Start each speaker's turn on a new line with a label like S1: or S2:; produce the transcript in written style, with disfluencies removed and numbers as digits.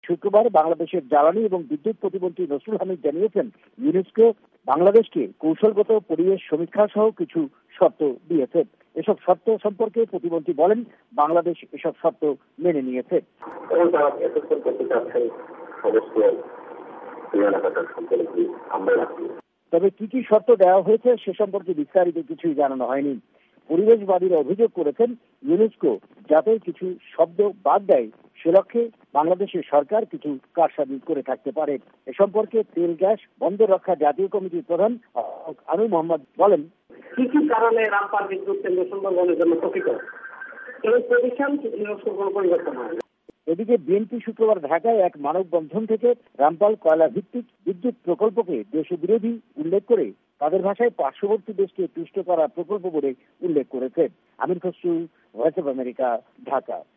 S1: শুক্রবার বাংলাদেশের জ্বালানি এবং বিদ্যুৎ প্রতিমন্ত্রী নসরুল হামিদ জানিয়েছেন, ইউনেস্কো বাংলাদেশকে কৌশলগত পরিবেশ সমীক্ষা সহ কিছু শর্ত দিয়েছে। এসব শর্ত সম্পর্কে প্রতিমন্ত্রী বলেন, বাংলাদেশ এসব শর্ত মেনে নিয়েছে। তবে কি কি শর্ত দেওয়া হয়েছে সে সম্পর্কে বিস্তারিত কিছুই জানানো হয়নি। পরিবেশবাদীরা অভিযোগ করেছেন, ইউনেস্কো যাতে কিছু শব্দ বাদ দেয় সে লক্ষ্যে বাংলাদেশের সরকার কিছু কারসাজি করে থাকতে পারে। এ সম্পর্কে তেল গ্যাস বন্দর রক্ষা জাতীয় কমিটির প্রধান আনু মোহাম্মদ বলেন,
S2: কি কি কারণে রামপাল বিদ্যুৎ কেন্দ্র সুন্দরবনের জন্য প্রকৃত এই পজিশন পরিবর্তন হয়।
S1: এদিকে বিএনপি শুক্রবার ঢাকায় এক মানববন্ধন থেকে রামপাল কয়লা ভিত্তিক বিদ্যুৎ প্রকল্পকে দেশবিরোধী উল্লেখ করে তাদের ভাষায় পার্শ্ববর্তী দেশকে তুষ্ট করা প্রকল্প বলে উল্লেখ করেছে। Amir Khasru, Voice of America, Dhaka.